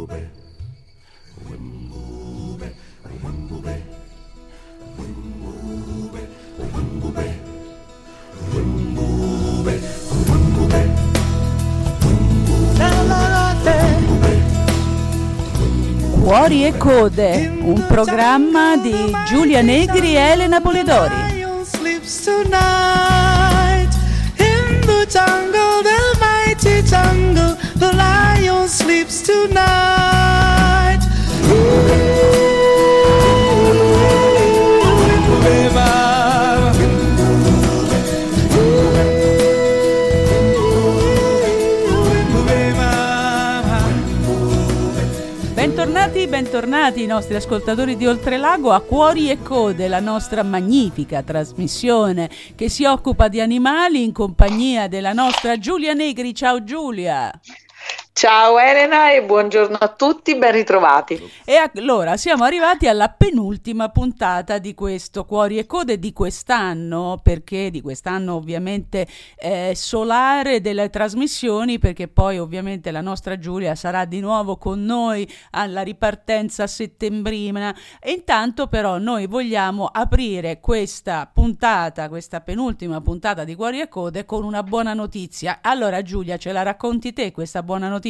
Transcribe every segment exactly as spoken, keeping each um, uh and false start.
Cuori e code, un programma di Giulia Negri e Elena Polidori. Bentornati, bentornati i nostri ascoltatori di Oltrelago a Cuori e Code, la nostra magnifica trasmissione che si occupa di animali in compagnia della nostra Giulia Negri. Ciao Giulia! Ciao Elena e buongiorno a tutti, ben ritrovati. E allora siamo arrivati alla penultima puntata di questo Cuori e Code di quest'anno, perché di quest'anno ovviamente eh, solare delle trasmissioni, perché poi ovviamente la nostra Giulia sarà di nuovo con noi alla ripartenza settembrina. E intanto però noi vogliamo aprire questa puntata, questa penultima puntata di Cuori e Code con una buona notizia. Allora Giulia, ce la racconti te questa buona notizia?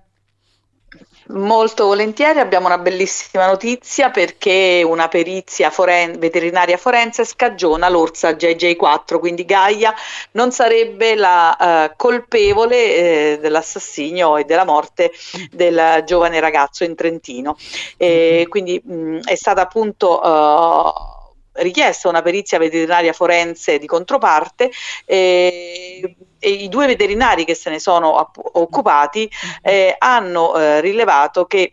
Molto volentieri, abbiamo una bellissima notizia perché una perizia foren- veterinaria forense scagiona l'orsa J J quattro, quindi Gaia non sarebbe la uh, colpevole eh, dell'assassinio e della morte del giovane ragazzo in Trentino. E quindi mh, è stata appunto uh, richiesta una perizia veterinaria forense di controparte e, e i due veterinari che se ne sono app- occupati eh, hanno eh, rilevato che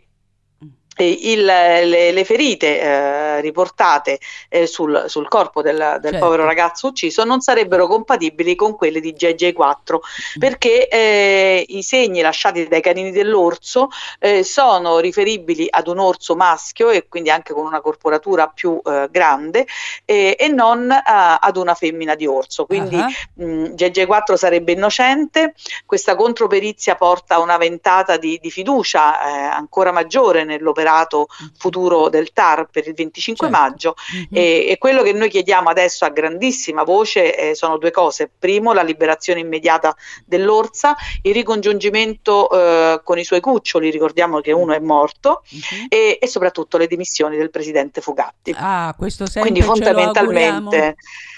Il, le, le ferite eh, riportate eh, sul, sul corpo del, del certo. povero ragazzo ucciso non sarebbero compatibili con quelle di J J quattro perché eh, i segni lasciati dai canini dell'orso eh, sono riferibili ad un orso maschio e quindi anche con una corporatura più eh, grande eh, e non a, ad una femmina di orso, quindi uh-huh. mh, J J quattro sarebbe innocente. Questa controperizia porta a una ventata di, di fiducia eh, ancora maggiore nell'operazione futuro del T A R per il venticinque certo. maggio mm-hmm. e, e quello che noi chiediamo adesso a grandissima voce eh, sono due cose: primo, la liberazione immediata dell'orsa, il ricongiungimento eh, con i suoi cuccioli, ricordiamo che uno è morto, mm-hmm. e, e soprattutto le dimissioni del presidente Fugatti. Ah, questo sempre quindi fondamentalmente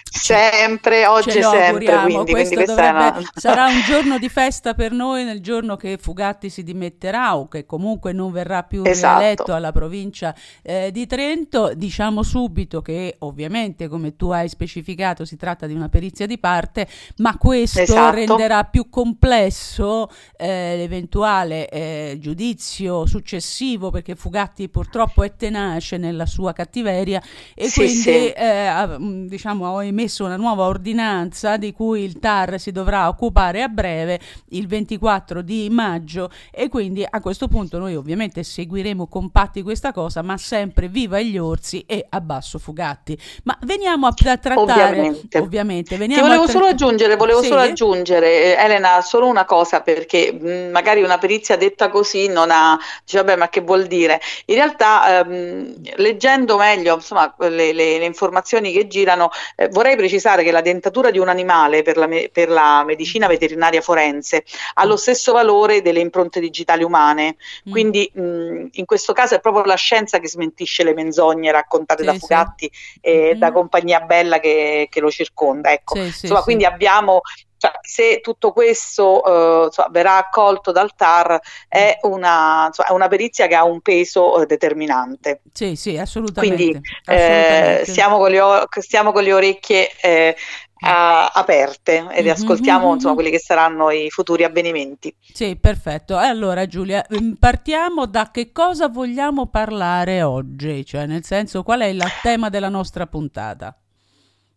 sempre, oggi e sempre, quindi, quindi questa dovrebbe, è una... sarà un giorno di festa per noi nel giorno che Fugatti si dimetterà o che comunque non verrà più esatto. rieletto alla provincia eh, di Trento. Diciamo subito che ovviamente, come tu hai specificato, si tratta di una perizia di parte, ma questo esatto. renderà più complesso eh, l'eventuale eh, giudizio successivo, perché Fugatti purtroppo è tenace nella sua cattiveria e sì, quindi sì. Eh, diciamo ho emesso una nuova ordinanza di cui il T A R si dovrà occupare a breve, il ventiquattro di maggio, e quindi a questo punto noi ovviamente seguiremo compatti questa cosa, ma sempre viva gli orsi e abbasso Fugatti. Ma veniamo a trattare ovviamente, ovviamente veniamo Ti volevo a tra- solo aggiungere volevo sì? solo aggiungere Elena, solo una cosa, perché mh, magari una perizia detta così non ha, dice vabbè, ma che vuol dire? In realtà ehm, leggendo meglio insomma le, le, le informazioni che girano, eh, vorrei precisare che la dentatura di un animale per la, me- per la medicina veterinaria forense ha lo stesso valore delle impronte digitali umane, mm. quindi mh, in questo caso è proprio la scienza che smentisce le menzogne raccontate sì, da Fugatti sì. e mm-hmm. da compagnia bella che, che lo circonda, ecco. Sì, sì, insomma sì. Quindi abbiamo, cioè, se tutto questo uh, insomma, verrà accolto dal T A R è una, insomma, è una perizia che ha un peso uh, determinante. Sì, sì, assolutamente. Quindi assolutamente. Eh, siamo, con le o- stiamo con le orecchie eh, a- aperte ed mm-hmm, ascoltiamo mm-hmm. insomma quelli che saranno i futuri avvenimenti. Sì, perfetto. E allora Giulia, partiamo da che cosa vogliamo parlare oggi, cioè nel senso qual è il tema della nostra puntata?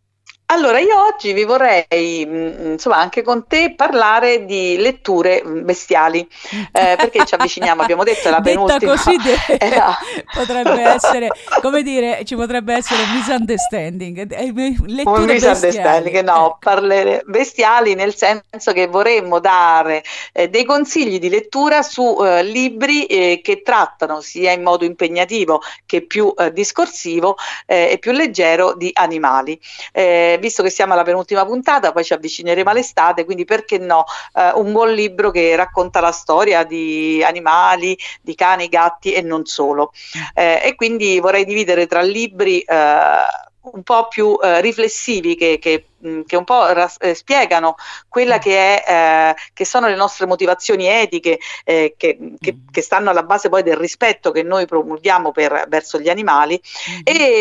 Allora, io oggi vi vorrei, mh, insomma, anche con te parlare di letture bestiali, eh, perché ci avviciniamo, abbiamo detto, è la Detta penultima. così de- Era... potrebbe essere, come dire, ci potrebbe essere un misunderstanding. Eh, Un letture misunderstanding, bestiali, no, ecco. parlerei bestiali nel senso che vorremmo dare eh, dei consigli di lettura su eh, libri eh, che trattano sia in modo impegnativo che più eh, discorsivo eh, e più leggero di animali. Eh, visto che siamo alla penultima puntata, poi ci avvicineremo all'estate, quindi perché no, eh, un buon libro che racconta la storia di animali, di cani, gatti e non solo. Eh, e quindi vorrei dividere tra libri eh, un po' più eh, riflessivi che, che, mh, che un po' ras- eh, spiegano quella che, è, eh, che sono le nostre motivazioni etiche eh, che, che, che stanno alla base poi del rispetto che noi promulghiamo per, verso gli animali Mhm.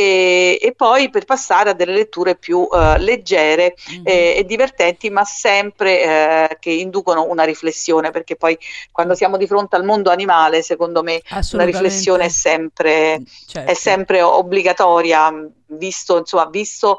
e, e poi per passare a delle letture più eh, leggere Mhm. eh, e divertenti, ma sempre eh, che inducono una riflessione, perché poi quando siamo di fronte al mondo animale, secondo me una riflessione è Assolutamente, sempre, è certo. sempre obbligatoria, visto, insomma, visto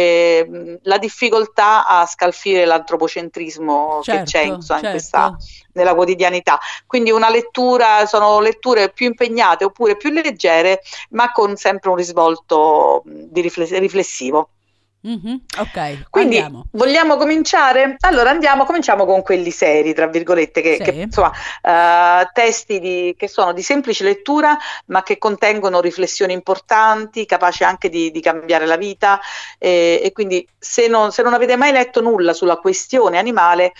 eh, la difficoltà a scalfire l'antropocentrismo che c'è Certo, insomma, in questa, certo. nella quotidianità. Quindi una lettura, sono letture più impegnate oppure più leggere, ma con sempre un risvolto di rifless- riflessivo. Mhm. Ok, Quindi andiamo. vogliamo cominciare? Allora andiamo, cominciamo con quelli seri, tra virgolette, che, che Sì. insomma, eh, testi di, che sono di semplice lettura, ma che contengono riflessioni importanti, capaci anche di, di cambiare la vita. Eh, e quindi se non, se non avete mai letto nulla sulla questione animale,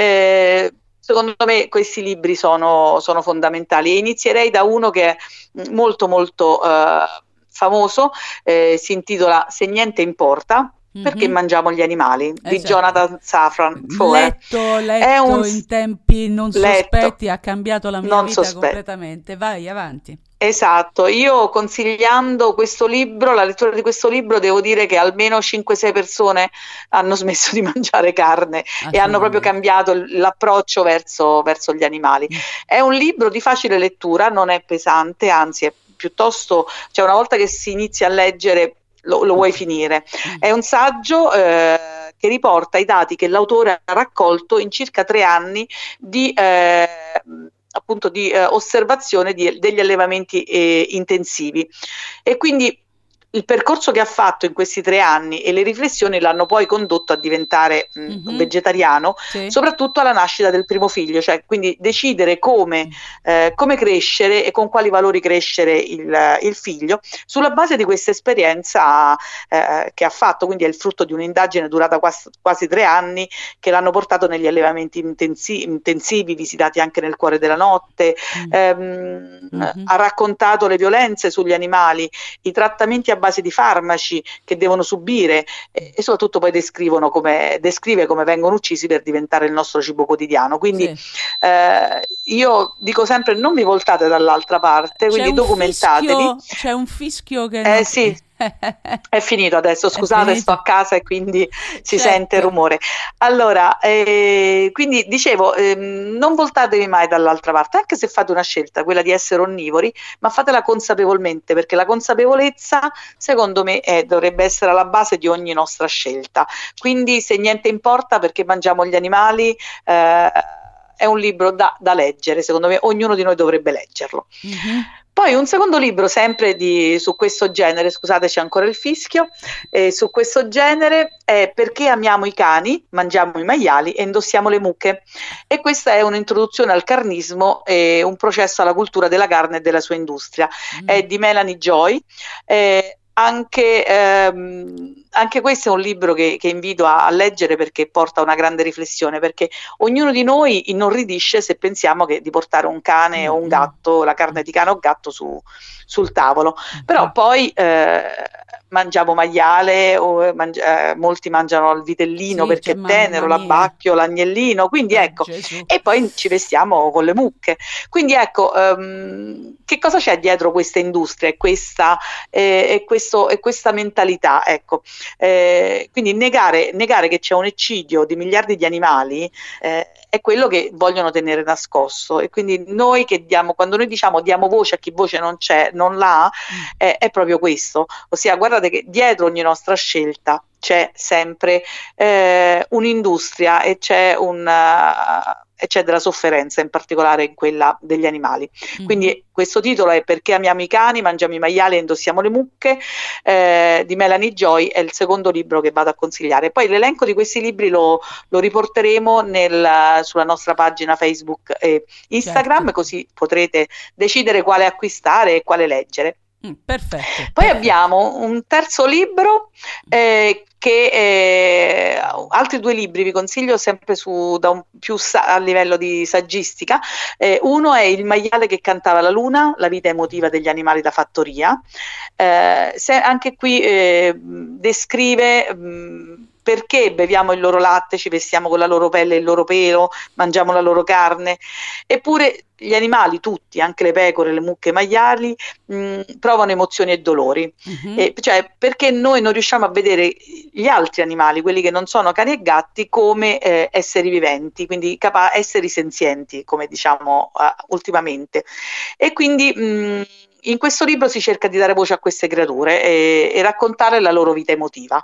eh, secondo me questi libri sono, sono fondamentali. E inizierei da uno che è molto molto eh, famoso, eh, si intitola Se niente importa. Perché Mhm. mangiamo gli animali di Esatto. Jonathan Safran Foer. Letto, È un letto in tempi non letto, sospetti, ha cambiato la mia non vita sospetto. completamente. Vai avanti. Esatto, io consigliando questo libro, la lettura di questo libro, devo dire che almeno cinque sei persone hanno smesso di mangiare carne e hanno proprio Assolutamente. cambiato l'approccio verso, verso gli animali. Mm. È un libro di facile lettura, non è pesante, anzi è piuttosto, cioè una volta che si inizia a leggere lo, lo vuoi finire. Mm. È un saggio eh, che riporta i dati che l'autore ha raccolto in circa tre anni di eh, appunto di eh, osservazione di, degli allevamenti eh, intensivi e quindi il percorso che ha fatto in questi tre anni e le riflessioni l'hanno poi condotto a diventare mh, Mhm. un vegetariano, Sì. soprattutto alla nascita del primo figlio, cioè quindi decidere come, eh, come crescere e con quali valori crescere il, il figlio sulla base di questa esperienza eh, che ha fatto, quindi è il frutto di un'indagine durata quasi, quasi tre anni che l'hanno portato negli allevamenti intensi- intensivi visitati anche nel cuore della notte, Mm. ehm, Mhm. ha raccontato le violenze sugli animali, i trattamenti a base di farmaci che devono subire e, e soprattutto poi descrivono come, descrive come vengono uccisi per diventare il nostro cibo quotidiano. Quindi Sì. eh, io dico sempre non vi voltate dall'altra parte, C'è quindi un documentatevi. fischio, c'è un fischio che Eh non... sì, è finito adesso, È scusate, sto finito. a casa e quindi si sente il Certo. rumore. Allora, eh, quindi dicevo, ehm, non voltatevi mai dall'altra parte, anche se fate una scelta, quella di essere onnivori, ma fatela consapevolmente, perché la consapevolezza, secondo me, è, dovrebbe essere alla base di ogni nostra scelta. Quindi, se niente importa perché mangiamo gli animali, eh, è un libro da, da leggere, secondo me ognuno di noi dovrebbe leggerlo. Mm-hmm. Poi un secondo libro sempre di, su questo genere, scusate c'è ancora il fischio, eh, su questo genere è Perché amiamo i cani, mangiamo i maiali e indossiamo le mucche. E questa è un'introduzione al carnismo e un processo alla cultura della carne e della sua industria. Mm. È di Melanie Joy. Eh, anche, ehm, anche questo è un libro che, che invito a, a leggere perché porta una grande riflessione, perché ognuno di noi inorridisce se pensiamo che di portare un cane Mm, o un mm. gatto, la carne di cane o gatto su, sul tavolo, però Mm. poi eh, mangiamo maiale o mangia, eh, molti mangiano il vitellino Sì, perché cioè, è mamma tenero, mia. l'abbacchio, l'agnellino, quindi Ah, ecco, Gesù. e poi ci vestiamo con le mucche. Quindi ecco, ehm, che cosa c'è dietro questa industria e questa, eh, e questo, e questa mentalità? Ecco, eh, quindi negare, negare che c'è un eccidio di miliardi di animali eh, è quello che vogliono tenere nascosto, e quindi noi che diamo, quando noi diciamo diamo voce a chi voce non c'è, non l'ha, mm. è, è proprio questo, ossia guardate che dietro ogni nostra scelta c'è sempre eh, un'industria e c'è un uh, e c'è della sofferenza, in particolare in quella degli animali. Mm-hmm. Quindi questo titolo è Perché amiamo i cani, mangiamo i maiali e indossiamo le mucche, eh, di Melanie Joy, è il secondo libro che vado a consigliare. Poi l'elenco di questi libri lo, lo riporteremo nel, sulla nostra pagina Facebook e Instagram, certo. Così potrete decidere quale acquistare e quale leggere. Mm, perfetto. Poi perfetto. abbiamo un terzo libro eh, che eh, altri due libri vi consiglio sempre su, da un, più sa- a livello di saggistica. Eh, uno è Il maiale che cantava la luna, la vita emotiva degli animali da fattoria. Eh, se anche qui eh, descrive mh, perché beviamo il loro latte, ci vestiamo con la loro pelle e il loro pelo, mangiamo la loro carne, eppure gli animali tutti, anche le pecore, le mucche, i maiali, mh, provano emozioni e dolori. Mm-hmm. E, cioè, perché noi non riusciamo a vedere gli altri animali, quelli che non sono cani e gatti, come eh, esseri viventi, quindi capa- esseri senzienti, come diciamo uh, ultimamente. E quindi mh, in questo libro si cerca di dare voce a queste creature e, e raccontare la loro vita emotiva.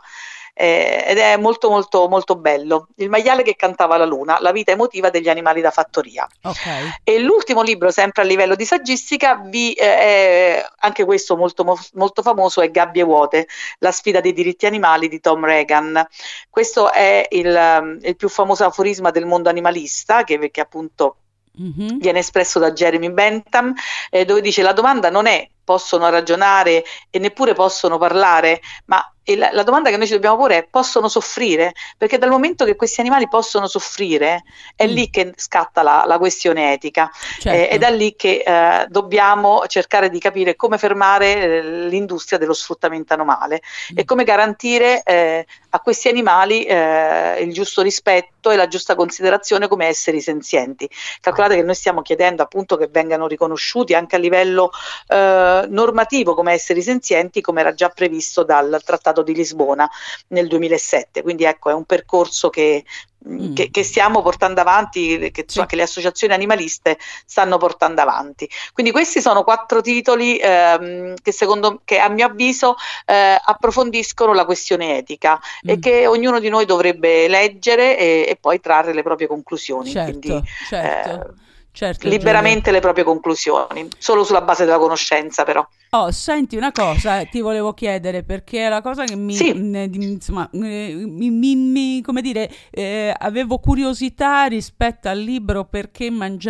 Eh, ed è molto molto molto bello. Il maiale che cantava la luna, la vita emotiva degli animali da fattoria. Okay. E l'ultimo libro, sempre a livello di saggistica, vi, eh, è, anche questo molto molto famoso, è Gabbie vuote, la sfida dei diritti animali di Tom Regan. Questo è il, il più famoso aforisma del mondo animalista, che, che appunto mm-hmm. viene espresso da Jeremy Bentham, eh, dove dice: la domanda non è possono ragionare e neppure possono parlare, ma la, la domanda che noi ci dobbiamo porre è: possono soffrire? Perché dal momento che questi animali possono soffrire è mm. lì che scatta la, la questione etica, certo. eh, ed è lì che eh, dobbiamo cercare di capire come fermare eh, l'industria dello sfruttamento animale mm. e come garantire eh, a questi animali eh, il giusto rispetto e la giusta considerazione come esseri senzienti. Calcolate che noi stiamo chiedendo appunto che vengano riconosciuti anche a livello eh, normativo come esseri senzienti, come era già previsto dal Trattato di Lisbona nel duemilasette. Quindi ecco, è un percorso che, mm. che, che stiamo portando avanti, che, sì. che le associazioni animaliste stanno portando avanti. Quindi questi sono quattro titoli ehm, che secondo che a mio avviso eh, approfondiscono la questione etica mm. e che ognuno di noi dovrebbe leggere e, e poi trarre le proprie conclusioni. Certo, Quindi, certo. Eh, Certo, liberamente Giulia. le proprie conclusioni, solo sulla base della conoscenza, però. Oh, senti una cosa, ti volevo chiedere, perché è la cosa che mi, sì. ne, insomma, mi, mi, mi, come dire, eh, avevo curiosità rispetto al libro Perché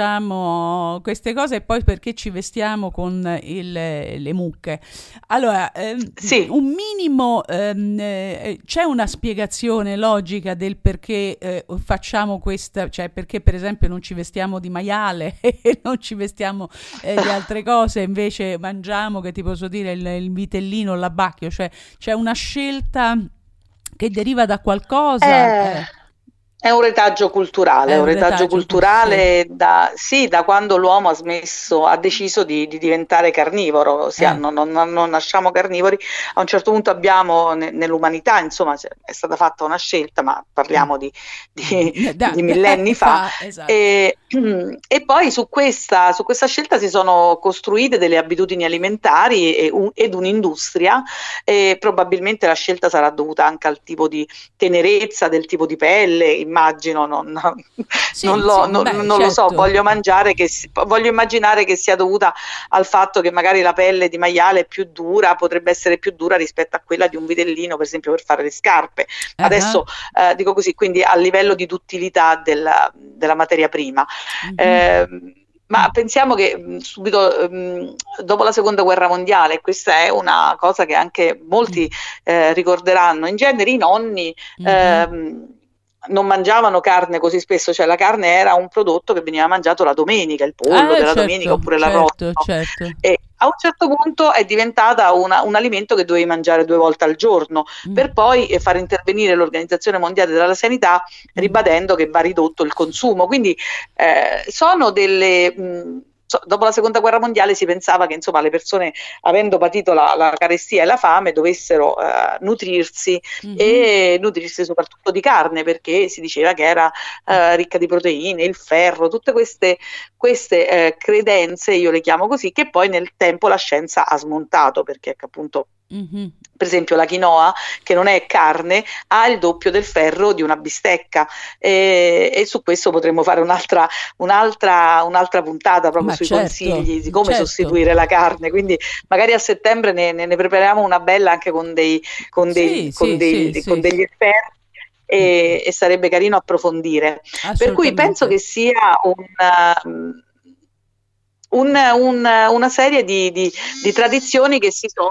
mangiamo queste cose e poi perché ci vestiamo con il, le mucche. Allora, ehm, sì. un minimo, ehm, eh, c'è una spiegazione logica del perché eh, facciamo questa, cioè perché per esempio non ci vestiamo di maiale e non ci vestiamo eh, di altre cose, invece mangiamo, che ti posso dire, il, il vitellino, l'abbacchio, cioè c'è una scelta che deriva da qualcosa. Eh. Eh. È un retaggio culturale, è un retaggio, retaggio culturale sì. Da, sì, da quando l'uomo ha smesso, ha deciso di, di diventare carnivoro, ossia eh. non, non, non nasciamo carnivori. A un certo punto abbiamo ne, nell'umanità, insomma, è stata fatta una scelta, ma parliamo di, di, da, di millenni fa. fa esatto. e, e poi su questa, su questa scelta si sono costruite delle abitudini alimentari e un, ed un'industria, e probabilmente la scelta sarà dovuta anche al tipo di tenerezza, del tipo di pelle. Immagino, non, sì, non, lo, sì, non, beh, non certo. lo so, voglio mangiare che voglio immaginare che sia dovuta al fatto che magari la pelle di maiale è più dura, potrebbe essere più dura rispetto a quella di un vitellino, per esempio, per fare le scarpe. Uh-huh. Adesso eh, dico così, quindi a livello di duttilità della, della materia prima. Uh-huh. Eh, Ma pensiamo che subito mh, dopo la seconda guerra mondiale, questa è una cosa che anche molti eh, ricorderanno, in genere i nonni mm-hmm. ehm, non mangiavano carne così spesso, cioè la carne era un prodotto che veniva mangiato la domenica, il pollo ah, della certo, domenica oppure certo, l'arrosto. Certo. E a un certo punto è diventata una, un alimento che dovevi mangiare due volte al giorno, mm. per poi eh, far intervenire l'Organizzazione Mondiale della Sanità ribadendo mm. che va ridotto il consumo. Quindi eh, sono delle... Mh, dopo la seconda guerra mondiale si pensava che insomma le persone, avendo patito la, la carestia e la fame, dovessero uh, nutrirsi mm-hmm. e nutrirsi soprattutto di carne, perché si diceva che era uh, ricca di proteine, il ferro, tutte queste, queste uh, credenze, io le chiamo così, che poi nel tempo la scienza ha smontato, perché appunto mm-hmm. per esempio la quinoa, che non è carne, ha il doppio del ferro di una bistecca, e, e su questo potremmo fare un'altra, un'altra, un'altra puntata proprio Ma sui certo, consigli di come certo. sostituire la carne, quindi magari a settembre ne, ne, ne prepariamo una bella anche con, dei, con, dei, sì, con, sì, dei, sì, con sì, degli esperti. E, e sarebbe carino approfondire, per cui penso che sia un Un, un, una serie di, di, di tradizioni che si sono,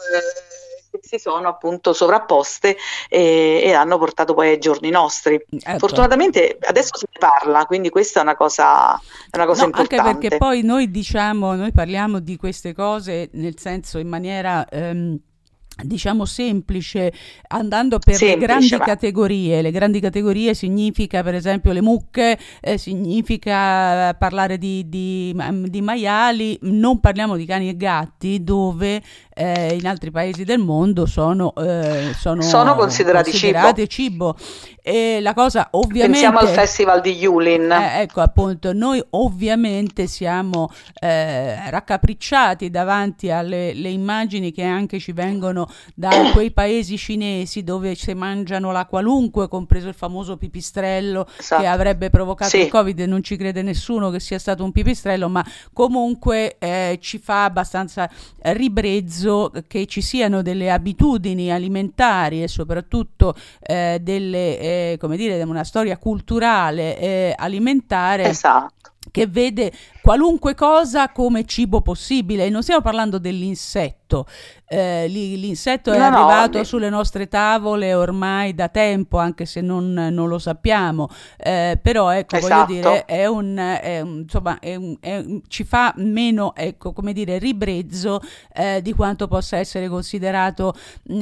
eh, che si sono appunto sovrapposte e, e hanno portato poi ai giorni nostri. Ecco. Fortunatamente adesso si parla, quindi questa è una cosa, è una cosa no, importante. Anche perché poi noi diciamo, noi parliamo di queste cose nel senso in maniera... Ehm, diciamo semplice, andando per semplice, le grandi ma... categorie. Le grandi categorie significa per esempio le mucche, eh, significa parlare di, di, di maiali, non parliamo di cani e gatti dove eh, in altri paesi del mondo sono, eh, sono, sono considerati, considerati cibo. cibo. E la cosa ovviamente pensiamo al festival di Yulin, eh, ecco appunto, noi ovviamente siamo eh, raccapricciati davanti alle le immagini che anche ci vengono da quei paesi cinesi dove si mangiano la qualunque, compreso il famoso pipistrello esatto. che avrebbe provocato sì. il Covid, e non ci crede nessuno che sia stato un pipistrello, ma comunque eh, ci fa abbastanza ribrezzo che ci siano delle abitudini alimentari e soprattutto eh, delle eh, come dire, una storia culturale eh, alimentare esatto. che vede qualunque cosa come cibo possibile, e non stiamo parlando dell'insetto. Eh, l'insetto è no, arrivato no. sulle nostre tavole ormai da tempo, anche se non, non lo sappiamo, eh, però ecco esatto. voglio dire è un, è un insomma è un, è un, ci fa meno ecco come dire ribrezzo eh, di quanto possa essere considerato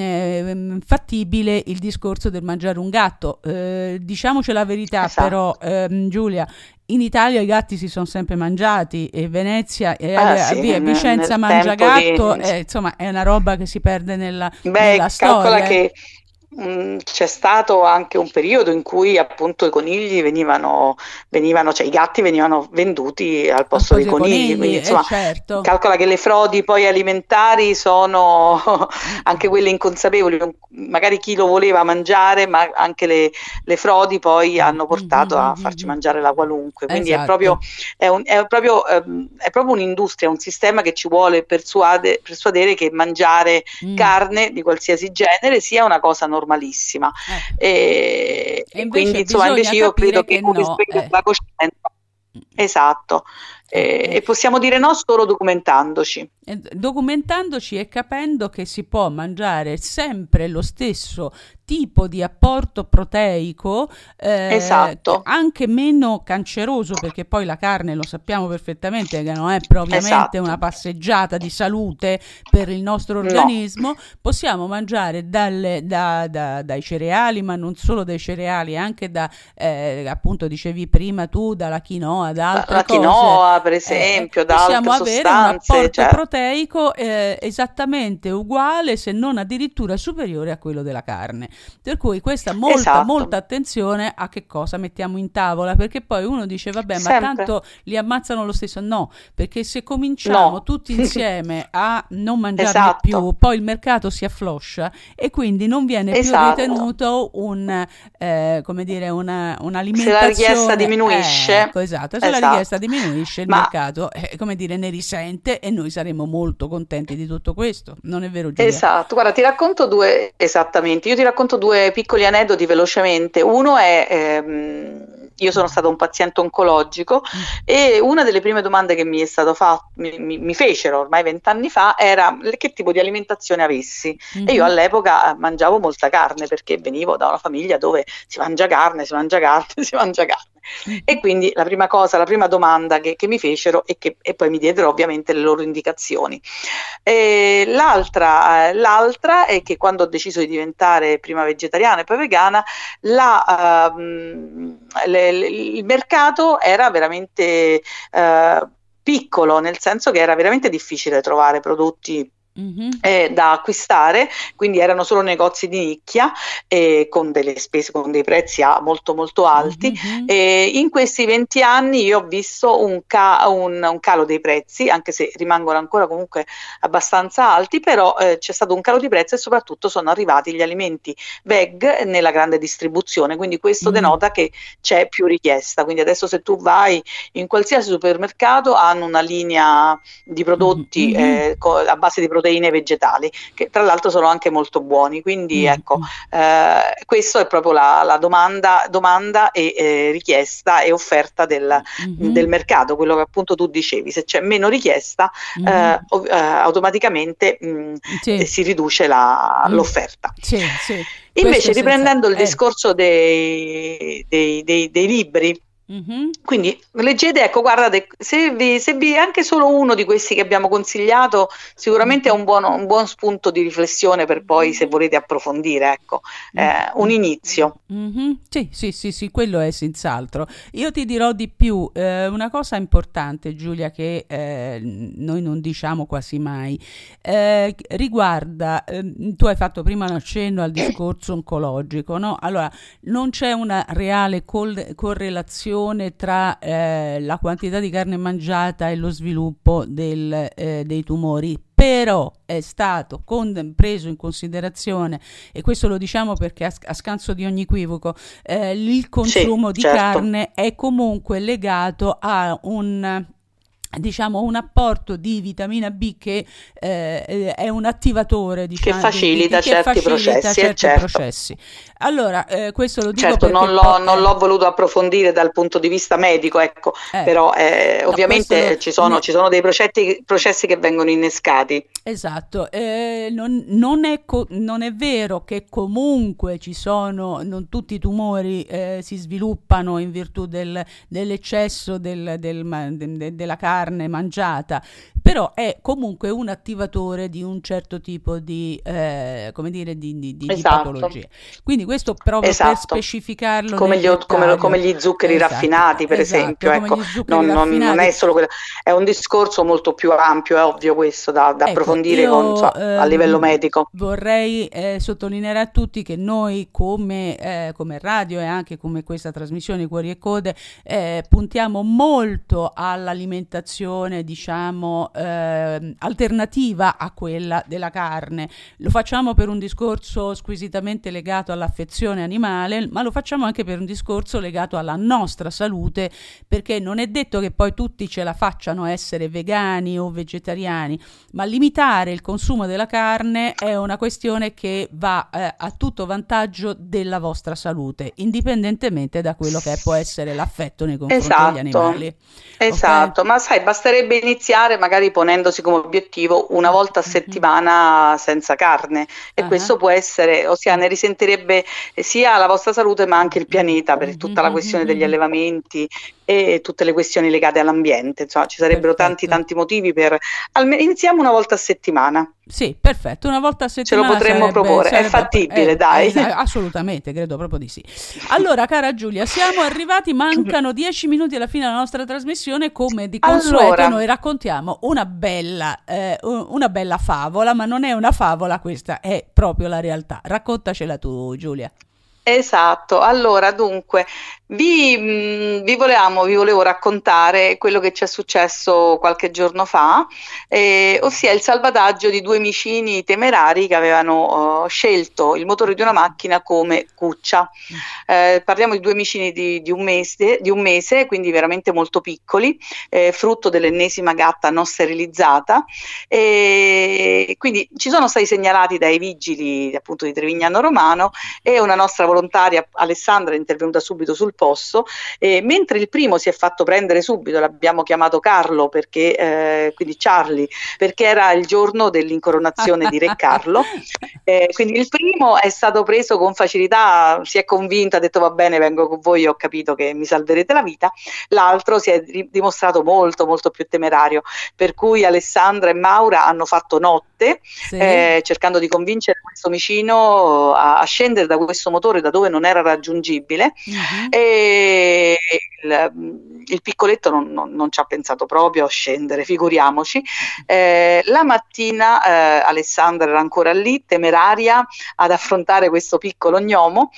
eh, fattibile il discorso del mangiare un gatto. Eh, diciamoci la verità esatto. però ehm, Giulia, in Italia i gatti si sono sempre mangiati, e Venezia e ah, sì, via, Vicenza mangia gatto, di... eh, insomma è una roba che si perde nella, Beh, nella calcola storia. Che mh, c'è stato anche un periodo in cui appunto i conigli venivano, venivano cioè i gatti venivano venduti al posto dei conigli, conigli quindi insomma eh, certo. calcola che le frodi poi alimentari sono anche quelle inconsapevoli, magari chi lo voleva mangiare, ma anche le, le frodi poi hanno portato mm-hmm. a farci mangiare la qualunque, quindi esatto. è proprio è, un, è proprio ehm, è proprio un'industria, un sistema che ci vuole persuade, persuadere che mangiare mm. carne di qualsiasi genere sia una cosa normalissima eh. e, e, e quindi insomma invece io credo che, che no, eh. la coscienza esatto eh, e possiamo dire no solo documentandoci documentandoci e capendo che si può mangiare sempre lo stesso tipo di apporto proteico eh, esatto. anche meno canceroso, perché poi la carne lo sappiamo perfettamente che non è propriamente esatto. una passeggiata di salute per il nostro organismo. No. Possiamo mangiare dalle, da, da, dai cereali, ma non solo dai cereali, anche da eh, appunto dicevi prima tu dalla quinoa, da altre la cose. quinoa per esempio, eh, da possiamo altre avere un apporto cioè... proteico eh, esattamente uguale, se non addirittura superiore a quello della carne. Per cui questa molta esatto. molta attenzione a che cosa mettiamo in tavola, perché poi uno dice vabbè ma Sempre. tanto li ammazzano lo stesso. No, perché se cominciamo no. tutti insieme a non mangiarne esatto. più, poi il mercato si affloscia e quindi non viene esatto. più ritenuto un eh, come dire una, un'alimentazione. Se la richiesta diminuisce eh, ecco, esatto. se esatto. la richiesta diminuisce il ma... mercato eh, come dire ne risente, e noi saremo molto contenti di tutto questo, non è vero Giulia? Esatto, guarda ti racconto due esattamente, io ti racconto due piccoli aneddoti velocemente. Uno è ehm, io sono stata un paziente oncologico mm. e una delle prime domande che mi è stato fatto, mi, mi, mi fecero ormai vent'anni fa, era che tipo di alimentazione avessi mm-hmm. e io all'epoca mangiavo molta carne, perché venivo da una famiglia dove si mangia carne, si mangia carne, si mangia carne mm-hmm. e quindi la prima cosa, la prima domanda che, che mi fecero e, che, e poi mi diedero ovviamente le loro indicazioni. E l'altra, l'altra è che quando ho deciso di diventare prima vegetariana e poi vegana, la, uh, le, le, il mercato era veramente uh, piccolo, nel senso che era veramente difficile trovare prodotti Mm-hmm. Eh, da acquistare, quindi erano solo negozi di nicchia eh, con delle spese, con dei prezzi a molto molto alti. Mm-hmm. E in questi venti anni io ho visto un, ca- un, un calo dei prezzi, anche se rimangono ancora comunque abbastanza alti, però eh, c'è stato un calo di prezzi e soprattutto sono arrivati gli alimenti veg nella grande distribuzione, quindi questo mm-hmm. denota che c'è più richiesta. Quindi adesso se tu vai in qualsiasi supermercato hanno una linea di prodotti mm-hmm. eh, co- a base di proteine vegetali, che tra l'altro sono anche molto buoni, quindi mm. ecco, eh, questo è proprio la, la domanda, domanda e eh, richiesta e offerta del, mm-hmm. del mercato, quello che appunto tu dicevi, se c'è meno richiesta mm-hmm. eh, ov- eh, automaticamente mh, sì. si riduce la, mm. l'offerta. Sì, sì. Invece riprendendo senza... il eh. discorso dei, dei, dei, dei libri, Mm-hmm. quindi leggete, ecco, guardate, se vi, se vi anche solo uno di questi che abbiamo consigliato sicuramente è un buon, un buon spunto di riflessione per poi, se volete approfondire, ecco, eh, un inizio. Mm-hmm. Sì, sì, sì, sì, quello è senz'altro. Io ti dirò di più, eh, una cosa importante, Giulia, che eh, noi non diciamo quasi mai, eh, riguarda, eh, tu hai fatto prima un accenno al discorso oncologico, no? Allora, non c'è una reale col- correlazione tra eh, la quantità di carne mangiata e lo sviluppo del, eh, dei tumori, però è stato con, preso in considerazione, e questo lo diciamo perché a, a scanso di ogni equivoco, eh, il consumo sì, di certo. carne è comunque legato a un diciamo un apporto di vitamina B che eh, è un attivatore, diciamo, che facilita, di, di, che certi, facilita processi, certi certo. processi. Allora, eh, questo lo dico certo, perché non l'ho, poi, non l'ho voluto approfondire dal punto di vista medico, ecco, eh, però eh, no, ovviamente lo, ci, sono, ne... ci sono dei processi, processi che vengono innescati. Esatto, eh, non, non, è co- non è vero che comunque ci sono, non tutti i tumori eh, si sviluppano in virtù del, dell'eccesso del, del, de, de, della carne mangiata, però è comunque un attivatore di un certo tipo di, eh, come dire, di, di, di, esatto. di patologie. Quindi questo proprio esatto. per specificarlo come gli, come, come gli zuccheri esatto. raffinati, per esatto. esempio, come ecco. gli zuccheri non, raffinati. non è solo quello, è un discorso molto più ampio, è ovvio questo, da, da ecco, approfondire io, con, so, ehm, a livello medico. Vorrei eh, sottolineare a tutti che noi come, eh, come radio e anche come questa trasmissione Cuori e Code eh, puntiamo molto all'alimentazione, diciamo, eh, alternativa a quella della carne. Lo facciamo per un discorso squisitamente legato all'affezione animale, ma lo facciamo anche per un discorso legato alla nostra salute, perché non è detto che poi tutti ce la facciano a essere vegani o vegetariani, ma limitare il consumo della carne è una questione che va eh, a tutto vantaggio della vostra salute, indipendentemente da quello che può essere l'affetto nei confronti esatto. degli animali. Esatto, okay? Ma sai, basterebbe iniziare magari ponendosi come obiettivo una volta a settimana senza carne, e uh-huh. questo può essere, ossia ne risentirebbe sia la vostra salute ma anche il pianeta, per tutta la questione degli allevamenti e tutte le questioni legate all'ambiente. Insomma, ci sarebbero perfetto. tanti tanti motivi per almeno iniziamo una volta a settimana. Sì, perfetto, una volta a settimana ce lo potremmo sarebbe, proporre, sarebbe, è fattibile, eh, dai. Eh, assolutamente, credo proprio di sì. Allora, cara Giulia, siamo arrivati, mancano dieci minuti alla fine della nostra trasmissione, come di consueto allora. Noi raccontiamo una bella, eh, una bella favola, ma non è una favola, questa è proprio la realtà. Raccontacela tu, Giulia. Esatto, allora dunque vi, mh, vi, volevamo, vi volevo raccontare quello che ci è successo qualche giorno fa, eh, ossia il salvataggio di due micini temerari che avevano uh, scelto il motore di una macchina come cuccia. Eh, parliamo di due micini di, di, un mese, di un mese, quindi veramente molto piccoli, eh, frutto dell'ennesima gatta non sterilizzata, e quindi ci sono stati segnalati dai vigili appunto di Trevignano Romano, e una nostra volontaria Alessandra è intervenuta subito sul posto, e mentre il primo si è fatto prendere subito, l'abbiamo chiamato Carlo perché eh, quindi Charlie, perché era il giorno dell'incoronazione di Re Carlo, eh, quindi il primo è stato preso con facilità, si è convinto, ha detto va bene, vengo con voi, ho capito che mi salverete la vita. L'altro si è ri- dimostrato molto molto più temerario, per cui Alessandra e Maura hanno fatto notte latte, Sì. eh, cercando di convincere questo micino a, a scendere da questo motore da dove non era raggiungibile. Mhm. E il, il piccoletto non, non- non ci ha pensato proprio a scendere, figuriamoci. Eh, la mattina eh, Alessandra era ancora lì, temeraria, ad affrontare questo piccolo gnomo,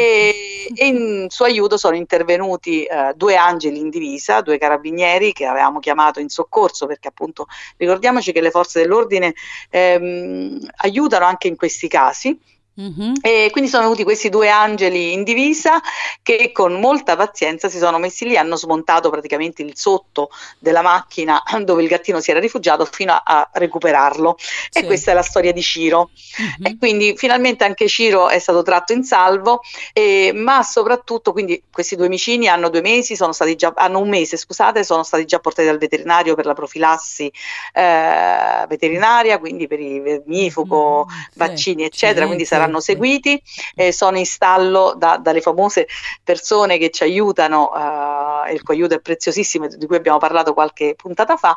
e, e in suo aiuto sono intervenuti eh, due angeli in divisa, due carabinieri che avevamo chiamato in soccorso, perché appunto ricordiamoci che le forze dell'ordine ehm, aiutano anche in questi casi. Mhm. E quindi sono venuti questi due angeli in divisa che con molta pazienza si sono messi lì, hanno smontato praticamente il sotto della macchina dove il gattino si era rifugiato fino a, a recuperarlo. E Sì. questa è la storia di Ciro. Mhm. E quindi finalmente anche Ciro è stato tratto in salvo, e, ma soprattutto quindi questi due micini hanno due mesi, sono stati già, hanno un mese, scusate, sono stati già portati dal veterinario per la profilassi eh, veterinaria, quindi per il vermifugo, Mhm. Sì, vaccini eccetera, sì, quindi sì, saranno sì. seguiti. Eh, sono in stallo da- dalle famose persone che ci aiutano, eh, il cui aiuto è preziosissimo, di cui abbiamo parlato qualche puntata fa,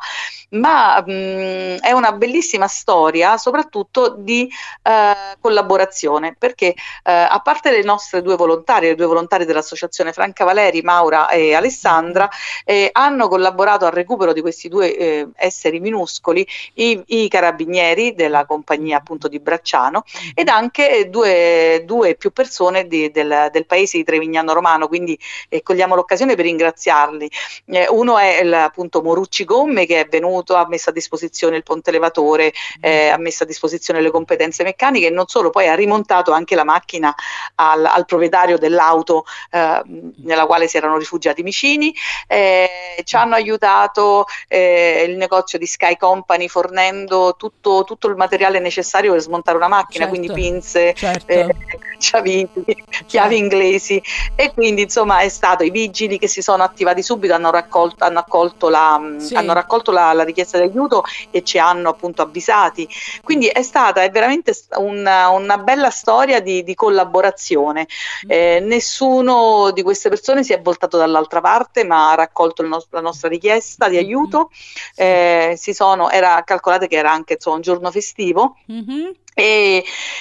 ma mh, è una bellissima storia soprattutto di eh, collaborazione, perché eh, a parte le nostre due volontarie, le due volontarie dell'associazione Franca Valeri, Maura e Alessandra, eh, hanno collaborato al recupero di questi due eh, esseri minuscoli, i, i carabinieri della compagnia appunto di Bracciano, ed anche due, due più persone di- del, del paese di Trevignano Romano, quindi eh, cogliamo l'occasione per ringraziarli. Eh, uno è il, appunto Morucci Gomme, che è venuto, ha messo a disposizione il ponte elevatore, eh, ha messo a disposizione le competenze meccaniche, e non solo, poi ha rimontato anche la macchina al, al proprietario dell'auto eh, nella quale si erano rifugiati i micini. Eh, ci hanno aiutato eh, il negozio di Sky Company, fornendo tutto, tutto il materiale necessario per smontare una macchina, quindi Certo, pinze, certo, eh, cacciaviti, chiavi certo. inglesi. E quindi insomma è stato i vigili che si sono attivati subito, hanno raccolto, hanno accolto la, mh, Sì. hanno raccolto la, la richiesta di aiuto e ci hanno appunto avvisati. Quindi è stata è veramente st- una, una bella storia di, di collaborazione. Eh, nessuno di queste persone si è voltato dall'altra parte, ma ha raccolto il nos- la nostra richiesta di aiuto. Sì. Eh, si sono, era, calcolate che era anche insomma, un giorno festivo. Mhm. E,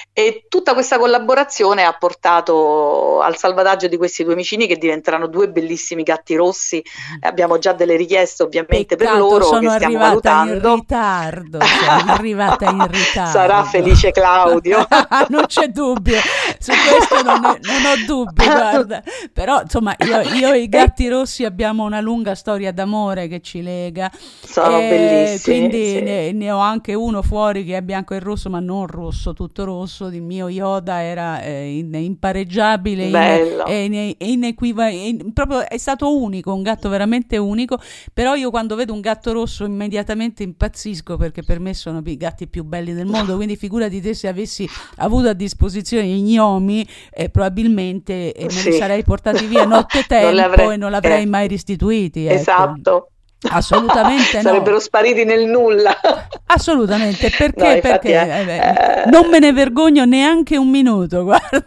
e tutta questa collaborazione ha portato al salvataggio di questi due micini, che diventeranno due bellissimi gatti rossi. Eh, abbiamo già delle richieste ovviamente per Peccato, loro sono che stiamo arrivata in valutando. ritardo, sono arrivata in ritardo. Sarà felice Claudio. Non c'è dubbio, su questo non, è- non ho dubbi, guarda. Però insomma io, io e i gatti rossi abbiamo una lunga storia d'amore che ci lega. Sono E bellissimi, quindi sì. ne, ne ho anche uno fuori che è bianco e rosso, ma non rosso, tutto rosso. Il mio Yoda era eh, in- impareggiabile, in- Bello. e in- inequiva- in- proprio è stato unico, un gatto veramente unico. Però io quando vedo un gatto rosso immediatamente impazzisco, perché per me sono i gatti più belli del mondo. Quindi figurati te se avessi avuto a disposizione i gnomi, eh, probabilmente eh, me li Sì. sarei portati via Non nottetempo le avrei- e non l'avrei eh, mai restituiti, ecco. Esatto. Assolutamente no. Sarebbero spariti nel nulla. Assolutamente, perché? No, infatti, Perché eh, eh, beh, eh, non me ne vergogno neanche un minuto, guarda.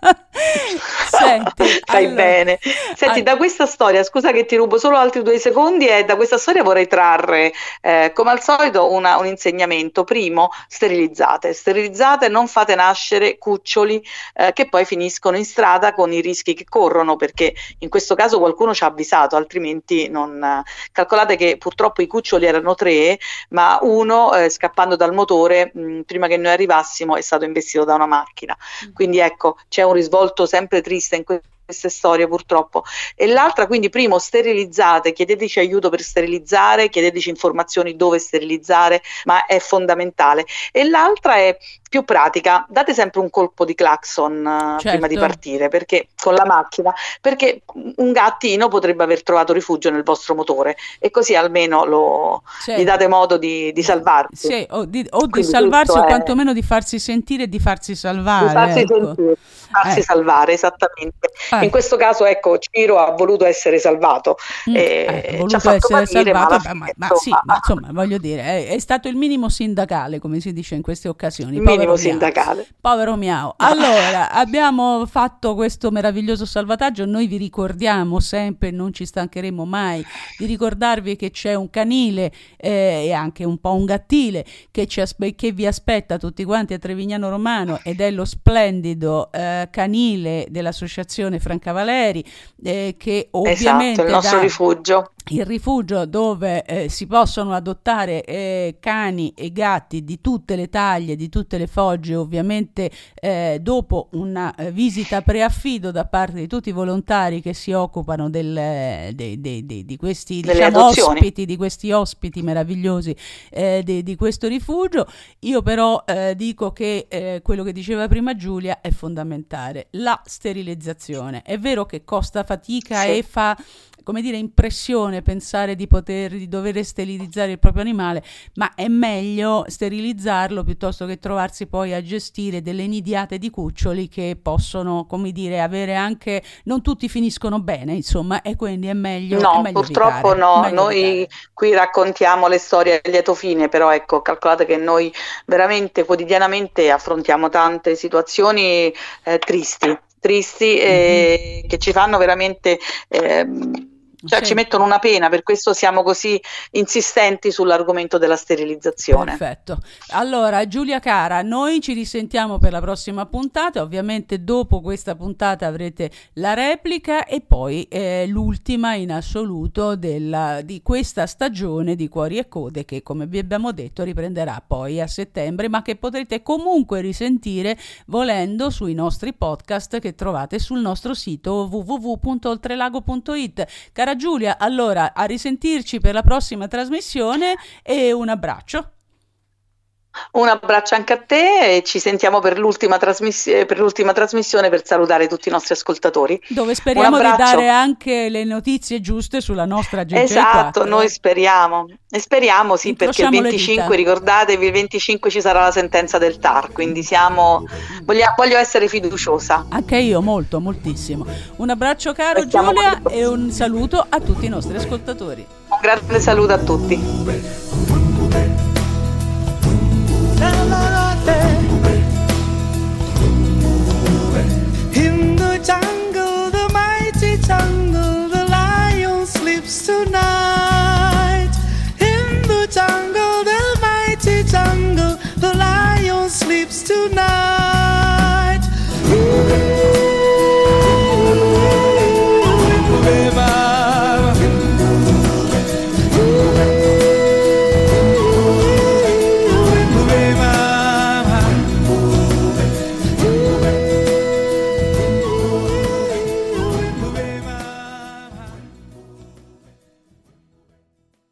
Senti, fai allora, bene. Senti, al- da questa storia, scusa che ti rubo solo altri due secondi, e da questa storia vorrei trarre, eh, come al solito, una- un insegnamento. Primo, sterilizzate, sterilizzate, non fate nascere cuccioli eh, che poi finiscono in strada con i rischi che corrono, perché in questo caso qualcuno ci ha avvisato, altrimenti non... eh, Calcolate che purtroppo i cuccioli erano tre, ma uno eh, scappando dal motore, mh, prima che noi arrivassimo, è stato investito da una macchina. Quindi ecco, c'è un risvolto sempre triste in que- queste storie purtroppo. E l'altra, quindi primo, sterilizzate, chiedeteci aiuto per sterilizzare, chiedeteci informazioni dove sterilizzare, ma è fondamentale. E l'altra è più pratica, date sempre un colpo di clacson eh, prima di certo. partire, perché con la macchina, perché un gattino potrebbe aver trovato rifugio nel vostro motore, e così almeno lo, Sì. gli date modo di, di salvarsi. Sì, o di, o di Quindi salvarsi questo o è- quantomeno di farsi sentire e di farsi di salvare, farsi ecco. sentire, farsi Eh. salvare, esattamente. Infatti. In questo caso, ecco, Ciro ha voluto essere salvato. Mm, eh, eh, ci ha fatto patire, ma, salvato, fine, ma, ma insomma, sì, ma insomma, voglio dire, è, è stato il minimo sindacale, come si dice in queste occasioni. Il povero minimo Miao, sindacale. Povero Miao. Allora, abbiamo fatto questo meraviglioso salvataggio. Noi vi ricordiamo sempre, non ci stancheremo mai di ricordarvi che c'è un canile eh, e anche un po' un gattile che, ci aspe- che vi aspetta tutti quanti a Trevignano Romano, ed è lo splendido eh, canile dell'associazione Francavaleri, eh, che ovviamente esatto, il nostro dà rifugio. il rifugio dove eh, si possono adottare eh, cani e gatti di tutte le taglie, di tutte le fogge, ovviamente eh, dopo una eh, visita preaffido da parte di tutti i volontari che si occupano del, de, de, de, di questi diciamo, ospiti, di questi ospiti meravigliosi eh, de, di questo rifugio. Io però eh, dico che eh, quello che diceva prima Giulia è fondamentale, la sterilizzazione. È vero che costa fatica sì. e fa, come dire, impressione pensare di poter, di dover sterilizzare il proprio animale, ma è meglio sterilizzarlo piuttosto che trovarsi poi a gestire delle nidiate di cuccioli che possono, come dire, avere anche, non tutti finiscono bene, insomma, e quindi è meglio no, è meglio purtroppo evitare, no, meglio noi evitare. Qui raccontiamo le storie a lieto fine, però ecco, calcolate che noi veramente quotidianamente affrontiamo tante situazioni eh, tristi, tristi eh, mm-hmm. che ci fanno veramente eh, cioè sì. ci mettono una pena, per questo siamo così insistenti sull'argomento della sterilizzazione. Perfetto. Allora, Giulia cara, noi ci risentiamo per la prossima puntata, ovviamente dopo questa puntata avrete la replica e poi eh, l'ultima in assoluto della, di questa stagione di Cuori e Code, che come vi abbiamo detto riprenderà poi a settembre, ma che potrete comunque risentire volendo sui nostri podcast che trovate sul nostro sito w w w punto oltrelago punto i t. Cara Giulia, allora a risentirci per la prossima trasmissione e un abbraccio. Un abbraccio anche a te e ci sentiamo per l'ultima, trasmiss- per l'ultima trasmissione per salutare tutti i nostri ascoltatori. Dove speriamo di dare anche le notizie giuste sulla nostra G G quattro. Esatto, noi speriamo. E speriamo sì, perché il venticinque, ricordatevi, il venticinque ci sarà la sentenza del T A R, quindi siamo, voglio, voglio essere fiduciosa. Anche io, molto, moltissimo. Un abbraccio caro Restiamo Giulia e un saluto a tutti i nostri ascoltatori. Un grande saluto a tutti.